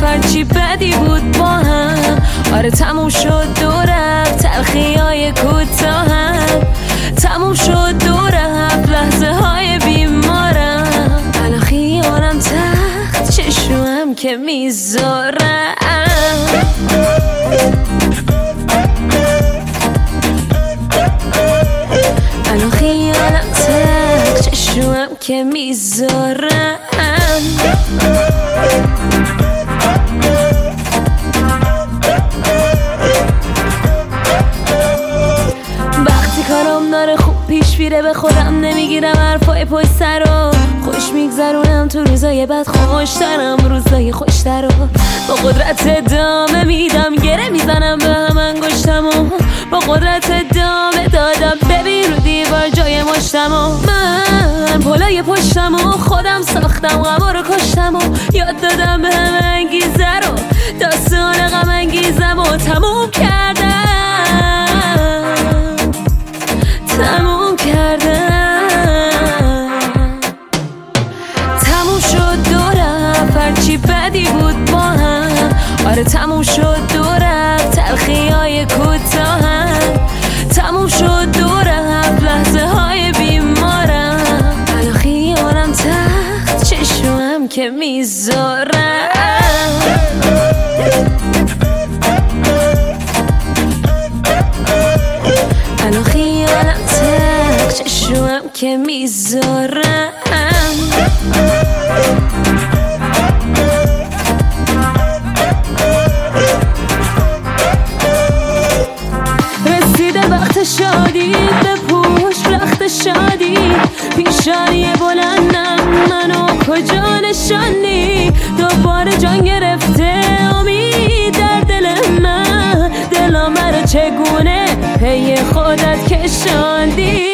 هرچی بدی بود با هم آره تموم شد دو رفت تلخی های کوتاهم تموم شد دو رفت لحظه های بیمارم الان خیالم تخت چشمم که میذارم الان خیالم تخت چشمم که میذارم وقتی کارم داره خوب پیش میره به خودم نمیگیرم حرفای پشت سر رو خوش میگذرونم تو روزای بد خوشترم روزای خوشتر رو با قدرت ادامه میدم گره میزنم به هم انگشتمو با قدرت ادامه دادم ببین رو دیوار جای مشتمو من پلای پشتمو خودم ساختم غما رو کشتم و یاد دادم به همه انگیزه رو داستان غم انگیزم و تموم کردم تموم شد دو رفت هرچی بدی بود با هم آره تموم شد دو رفت تلخی های کوتاهم تموم شد دو رفت لحظه های بیمارم الان خیالم تخت چشمم که میذارم الان خیالم تخت چشمم که میذارم رسیده وقت شادی بپوش رخت شادی پیشانی بلندم منو کجا نشانی دوباره جان گرفته امید در دل من دلم رو چگونه پی خودت کشاندی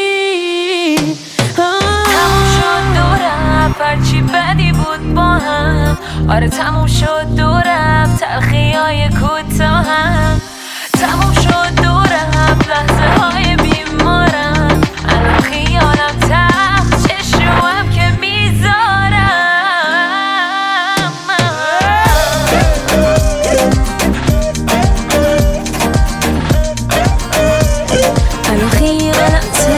تموم شد دو رفت هرچی بدی بود با هم آره تموم شد دو رفت تلخی های کوتاهم تموم شد دو رفت لحظه های بیمارم الان خیالم تخت چشمم که میذارم الان خیالم